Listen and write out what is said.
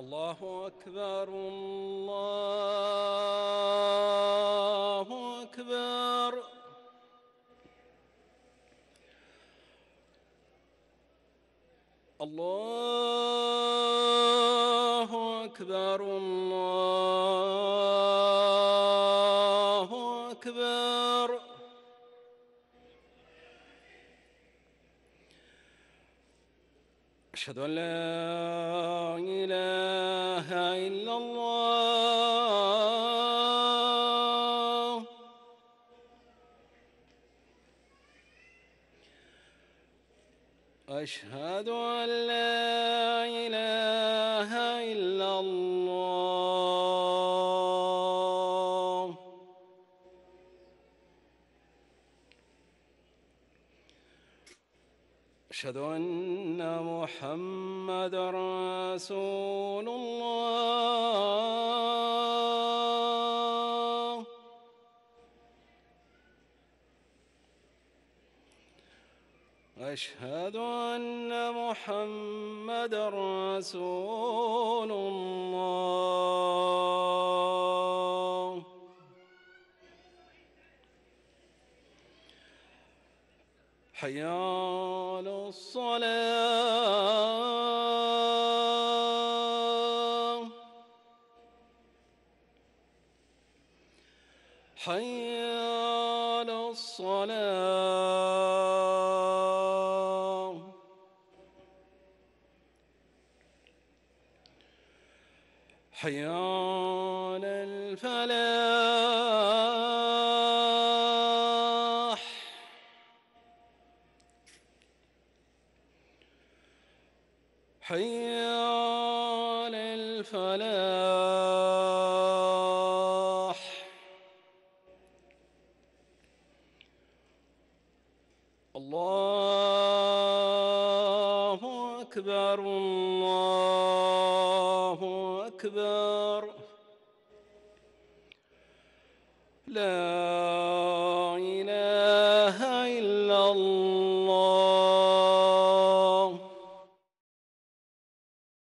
الله أكبر الله أكبر. الله أكبر الله أكبر. أشهد أن لا إله إلا الله. أشهد أن لا إله إلا الله. أشهد أن محمدًا رسول الله. أشهد أن محمدًا رسول الله. حي على الصلاة. حي على الصلاة. حي على الفلاح. حي على الفلاح. الله أكبر الله أكبر. لا